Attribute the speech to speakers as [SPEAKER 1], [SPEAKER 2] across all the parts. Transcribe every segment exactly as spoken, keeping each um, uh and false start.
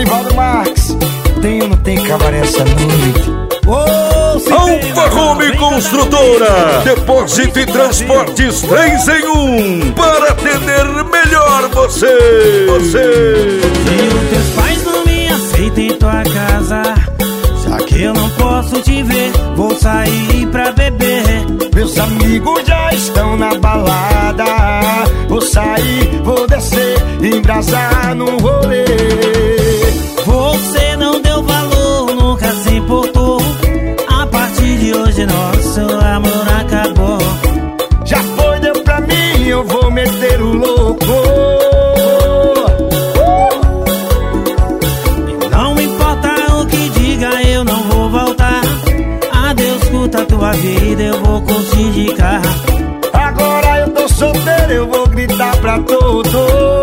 [SPEAKER 1] Lodivaldo Marques, tem ou não tem cabaré essa noite?
[SPEAKER 2] Alfa Home Construtora, depósito e transportes três em um, para atender melhor você. Você.
[SPEAKER 3] Se os teus pais não me aceitam em tua casa, já que eu não posso te ver, vou sair pra beber.
[SPEAKER 1] Meus amigos já estão na balada, vou sair, vou descer, embrasar no rolê.
[SPEAKER 3] Você não deu valor, nunca se importou. A partir de hoje nosso amor acabou.
[SPEAKER 1] Já foi, deu pra mim, eu vou meter o louco.
[SPEAKER 3] E não importa o que diga, eu não vou voltar. Adeus, curta a tua vida, eu vou curtir de carro.
[SPEAKER 1] Agora eu tô solteiro, eu vou gritar pra todos.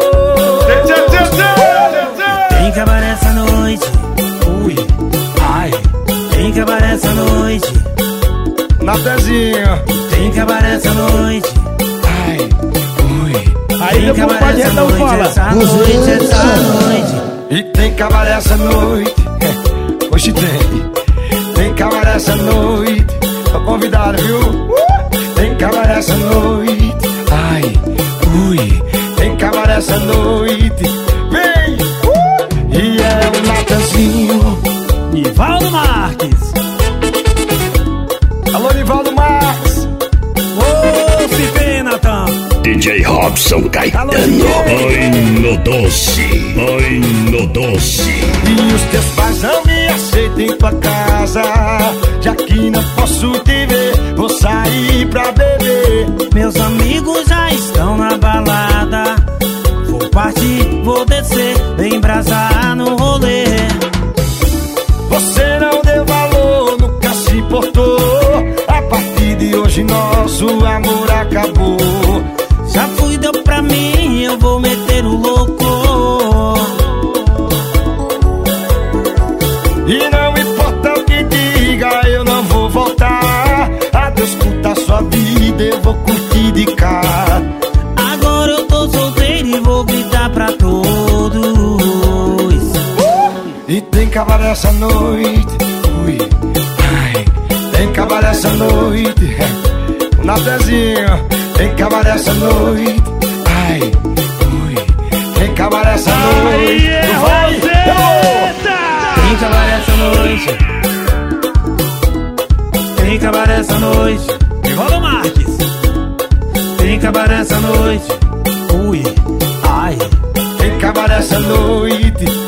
[SPEAKER 3] Tem cabaré essa noite, ui, ai. Tem cabaré essa noite,
[SPEAKER 1] Natezinho.
[SPEAKER 3] tem cabaré essa noite,
[SPEAKER 1] Ai, ui.
[SPEAKER 4] Aí
[SPEAKER 3] tem
[SPEAKER 4] meu
[SPEAKER 3] cabaré
[SPEAKER 4] compadre
[SPEAKER 3] essa
[SPEAKER 4] Redão
[SPEAKER 3] noite,
[SPEAKER 4] fala.
[SPEAKER 3] essa noite, essa noite.
[SPEAKER 1] E tem cabaré essa noite. Hoje tem. Tem cabaré essa noite. Tô convidado, viu? Uh! Tem cabaré essa noite. Ai, ui. Tem cabaré essa noite. Vem! Uh! E é o Natanzinho.
[SPEAKER 3] Nivaldo Marques.
[SPEAKER 1] Alô, Nivaldo Marques.
[SPEAKER 3] Ô, se vê, Natan.
[SPEAKER 5] D J Robson Caetano. Oi no doce, oi no doce.
[SPEAKER 1] E os teus pais não me aceitam em tua casa, já que não posso te ver, vou sair pra beber.
[SPEAKER 3] Meus amigos já estão na balada, vou partir, vou descer, embrasar no rolê.
[SPEAKER 1] Você não deu valor, nunca se importou. A partir de hoje nosso amor acabou.
[SPEAKER 3] Já fui, deu pra mim, eu vou meter o louco.
[SPEAKER 1] E não importa o que diga, eu não vou voltar. Adeus, curta a sua vida, eu vou curtir de cá.
[SPEAKER 3] Agora eu tô solteiro e vou gritar pra todos.
[SPEAKER 1] E tem cabaré essa noite, ui, ai. Tem cabaré essa noite, o Natezinho. Tem cabaré essa noite, ai, ui. Tem cabaré essa noite, vai,
[SPEAKER 3] Tem cabaré essa noite, tem cabaré essa noite, Nivaldo Marques. Tem cabaré essa noite, ui, ai.
[SPEAKER 1] Tem cabaré essa noite.